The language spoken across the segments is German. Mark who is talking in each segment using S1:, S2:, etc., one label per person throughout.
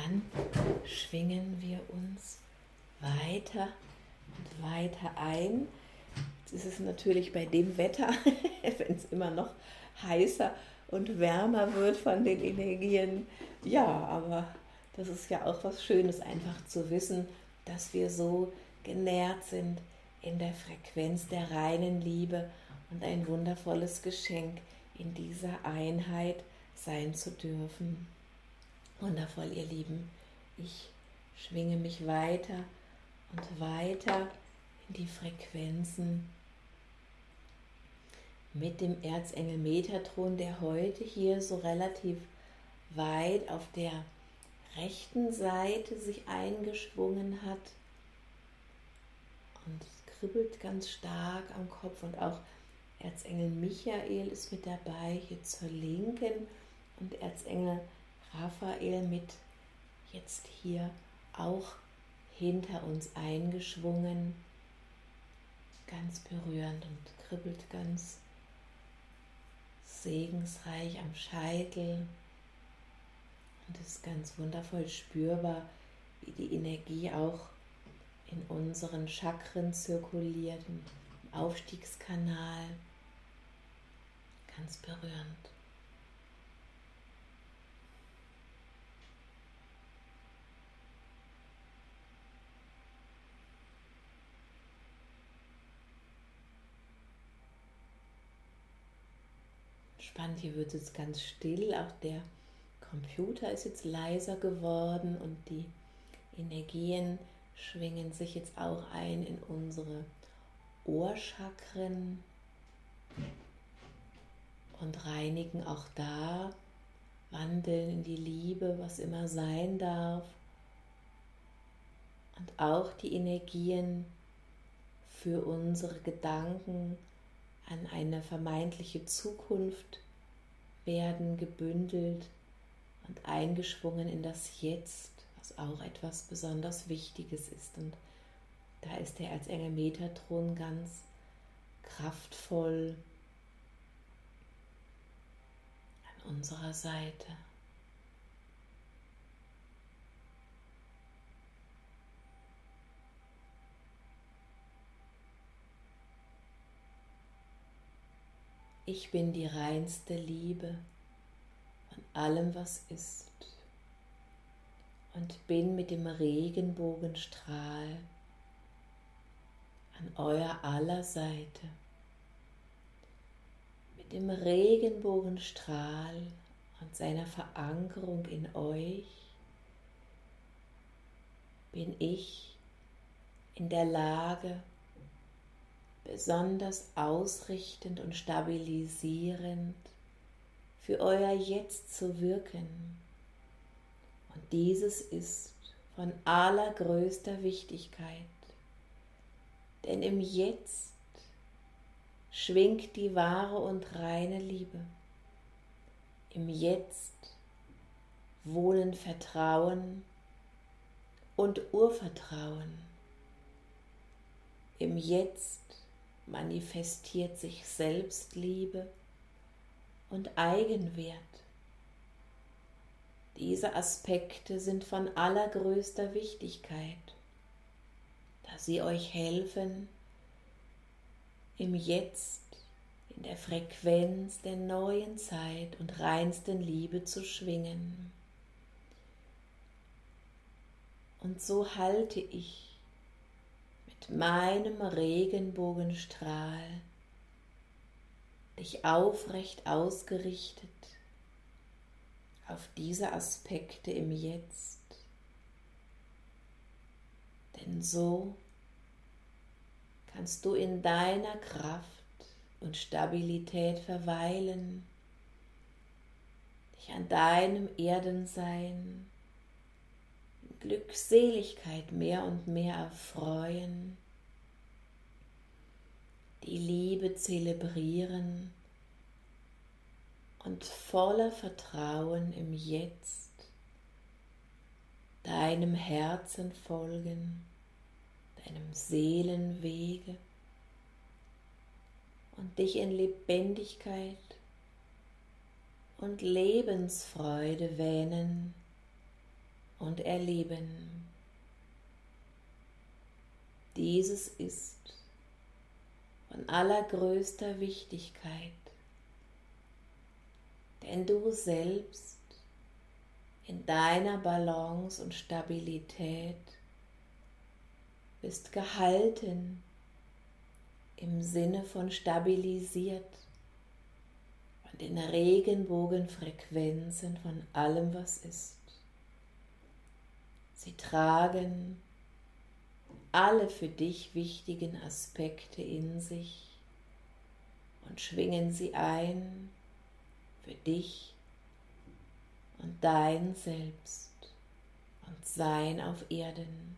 S1: dann schwingen wir uns weiter und weiter ein. Jetzt ist es natürlich bei dem Wetter, wenn es immer noch heißer und wärmer wird von den Energien. Ja, aber das ist ja auch was Schönes, einfach zu wissen, dass wir so genährt sind in der Frequenz der reinen Liebe und ein wundervolles Geschenk in dieser Einheit sein zu dürfen. Wundervoll, ihr Lieben. Ich schwinge mich weiter und weiter in die Frequenzen mit dem Erzengel Metatron, der heute hier so relativ weit auf der rechten Seite sich eingeschwungen hat und es kribbelt ganz stark am Kopf, und auch Erzengel Michael ist mit dabei, hier zur Linken, und Erzengel Raphael mit jetzt hier auch hinter uns eingeschwungen, ganz berührend und kribbelt ganz segensreich am Scheitel und ist ganz wundervoll spürbar, wie die Energie auch in unseren Chakren zirkuliert, im Aufstiegskanal, ganz berührend. Spannend, hier wird es ganz still, auch der Computer ist jetzt leiser geworden und die Energien schwingen sich jetzt auch ein in unsere Ohrchakren und reinigen auch da, wandeln in die Liebe, was immer sein darf, und auch die Energien für unsere Gedanken an eine vermeintliche Zukunft werden gebündelt und eingeschwungen in das Jetzt, was auch etwas besonders Wichtiges ist. Und da ist der Erzengel Metatron ganz kraftvoll an unserer Seite. Ich bin die reinste Liebe von allem, was ist, und bin mit dem Regenbogenstrahl an euer aller Seite. Mit dem Regenbogenstrahl und seiner Verankerung in euch bin ich in der Lage, besonders ausrichtend und stabilisierend für euer Jetzt zu wirken. Und dieses ist von allergrößter Wichtigkeit, denn im Jetzt schwingt die wahre und reine Liebe. Im Jetzt wohnen Vertrauen und Urvertrauen. Im Jetzt manifestiert sich Selbstliebe und Eigenwert. Diese Aspekte sind von allergrößter Wichtigkeit, da sie euch helfen, im Jetzt, in der Frequenz der neuen Zeit und reinsten Liebe zu schwingen. Und so halte ich mit meinem Regenbogenstrahl dich aufrecht ausgerichtet auf diese Aspekte im Jetzt. Denn so kannst du in deiner Kraft und Stabilität verweilen, dich an deinem Erdensein in Glückseligkeit mehr und mehr erfreuen, die Liebe zelebrieren und voller Vertrauen im Jetzt deinem Herzen folgen, deinem Seelenwege und dich in Lebendigkeit und Lebensfreude wähnen, und erleben. Dieses ist von allergrößter Wichtigkeit, denn du selbst in deiner Balance und Stabilität bist gehalten im Sinne von stabilisiert von den Regenbogenfrequenzen von allem, was ist. Sie tragen alle für dich wichtigen Aspekte in sich und schwingen sie ein für dich und dein Selbst und Sein auf Erden.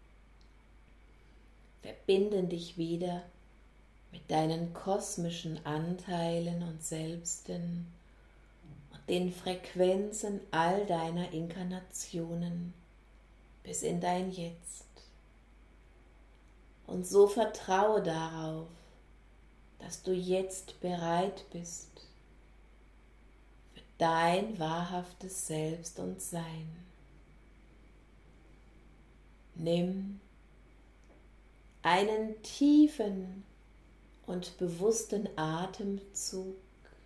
S1: Verbinden dich wieder mit deinen kosmischen Anteilen und Selbsten und den Frequenzen all deiner Inkarnationen bis in dein Jetzt. Und so vertraue darauf, dass du jetzt bereit bist für dein wahrhaftes Selbst und Sein. Nimm einen tiefen und bewussten Atemzug,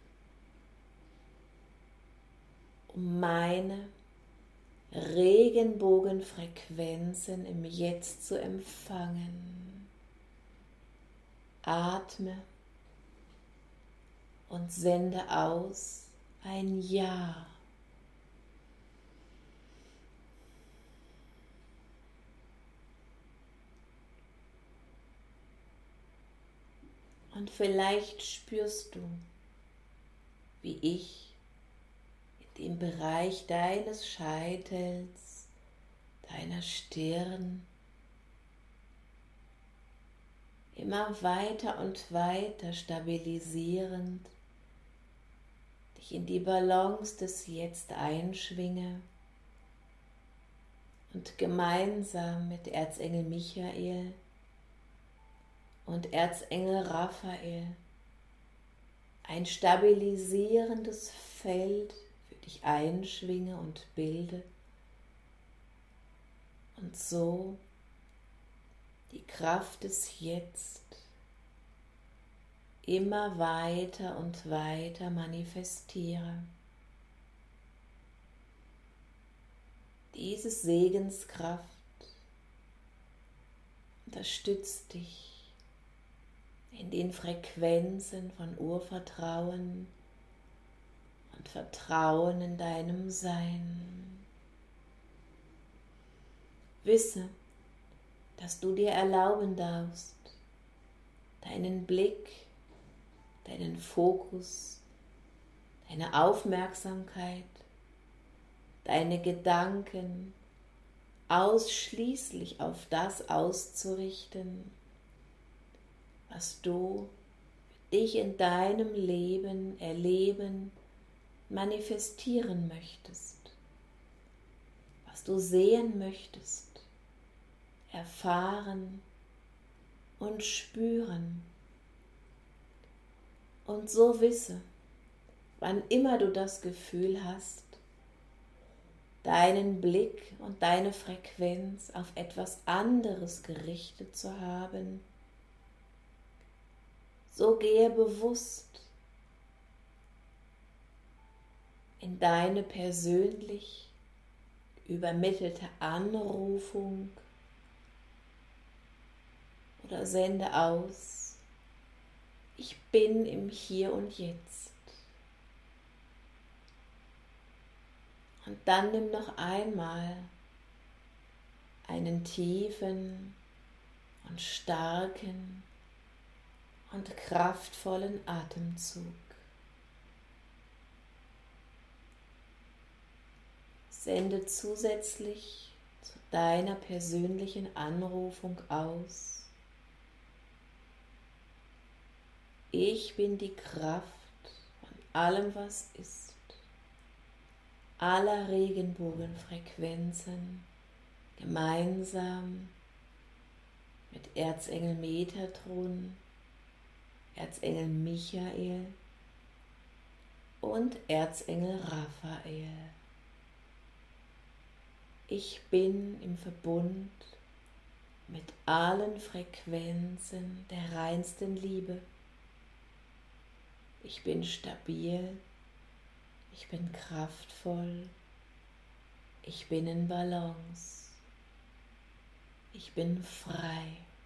S1: um meine Regenbogenfrequenzen im Jetzt zu empfangen. Atme und sende aus ein Ja. Und vielleicht spürst du, wie ich in dem Bereich deines Scheitels, deiner Stirn, immer weiter und weiter stabilisierend dich in die Balance des Jetzt einschwinge und gemeinsam mit Erzengel Michael und Erzengel Raphael ein stabilisierendes Feld für dich einschwinge und bilde und so die Kraft des Jetzt immer weiter und weiter manifestiere. Diese Segenskraft unterstützt dich in den Frequenzen von Urvertrauen und Vertrauen in deinem Sein. Wisse, dass du dir erlauben darfst, deinen Blick, deinen Fokus, deine Aufmerksamkeit, deine Gedanken ausschließlich auf das auszurichten, was du für dich in deinem Leben erleben, manifestieren möchtest, was du sehen möchtest, erfahren und spüren. Und so wisse, wann immer du das Gefühl hast, deinen Blick und deine Frequenz auf etwas anderes gerichtet zu haben, so gehe bewusst in deine persönlich übermittelte Anrufung oder sende aus: Ich bin im Hier und Jetzt. Und dann nimm noch einmal einen tiefen und starken und kraftvollen Atemzug. Sende zusätzlich zu deiner persönlichen Anrufung aus: Ich bin die Kraft von allem, was ist, aller Regenbogenfrequenzen, gemeinsam mit Erzengel Metatron, Erzengel Michael und Erzengel Raphael. Ich bin im Verbund mit allen Frequenzen der reinsten Liebe. Ich bin stabil, ich bin kraftvoll, ich bin in Balance, ich bin frei.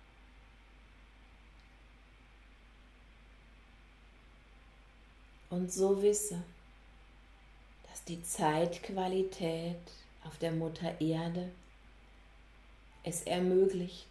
S1: Und so wisse, dass die Zeitqualität auf der Mutter Erde es ermöglicht,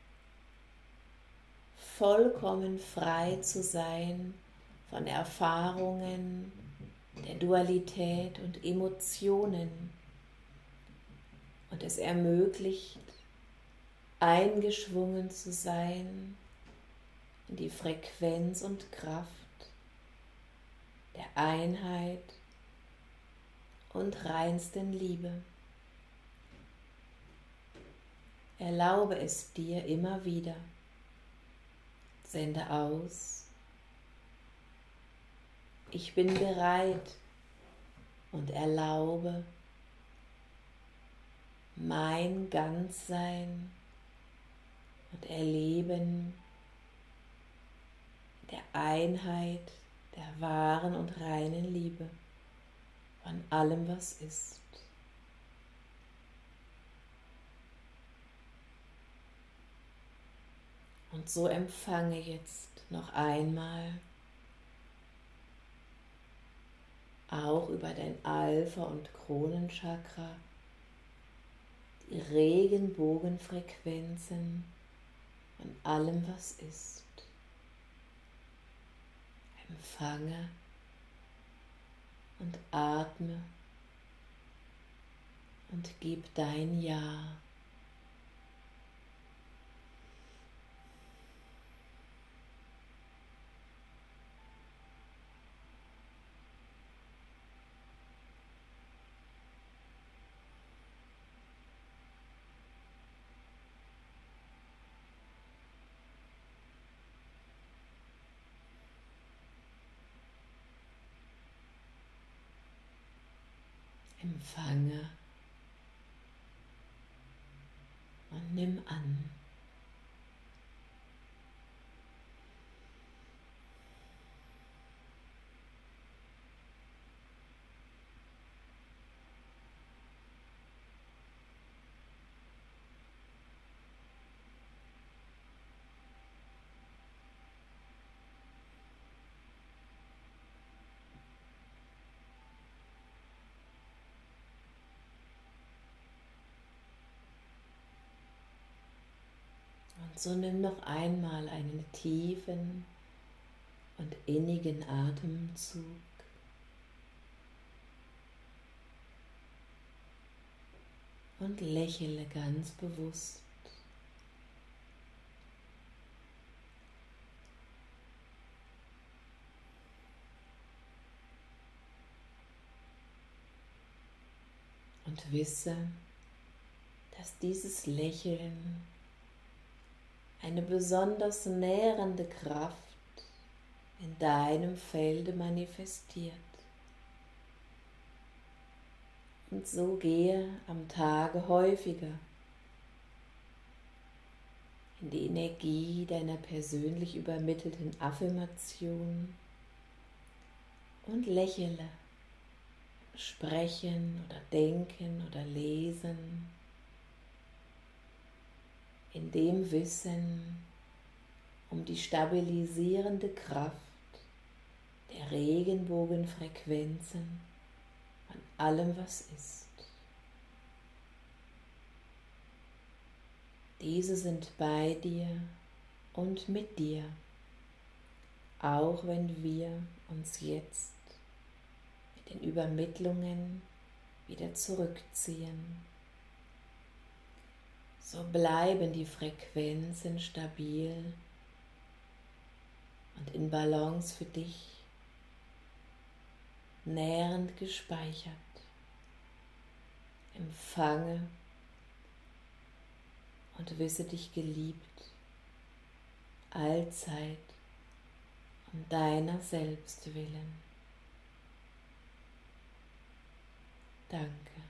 S1: vollkommen frei zu sein von Erfahrungen der Dualität und Emotionen. Und es ermöglicht, eingeschwungen zu sein in die Frequenz und Kraft der Einheit und reinsten Liebe. Erlaube es dir immer wieder. Sende aus. Ich bin bereit und erlaube mein Ganzsein und Erleben der Einheit, der wahren und reinen Liebe von allem, was ist. Und so empfange jetzt noch einmal auch über dein Alpha- und Kronenchakra die Regenbogenfrequenzen von allem, was ist. Empfange und atme und gib dein Ja. Empfange und nimm an. Und so nimm noch einmal einen tiefen und innigen Atemzug. Und lächle ganz bewusst. Und wisse, dass dieses Lächeln eine besonders nährende Kraft in deinem Felde manifestiert. Und so gehe am Tage häufiger in die Energie deiner persönlich übermittelten Affirmation und lächle, sprechen oder denken oder lesen, in dem Wissen um die stabilisierende Kraft der Regenbogenfrequenzen an allem, was ist. Diese sind bei dir und mit dir, auch wenn wir uns jetzt mit den Übermittlungen wieder zurückziehen. So bleiben die Frequenzen stabil und in Balance für dich, nährend gespeichert. Empfange und wisse dich geliebt, allzeit um deiner selbst willen. Danke.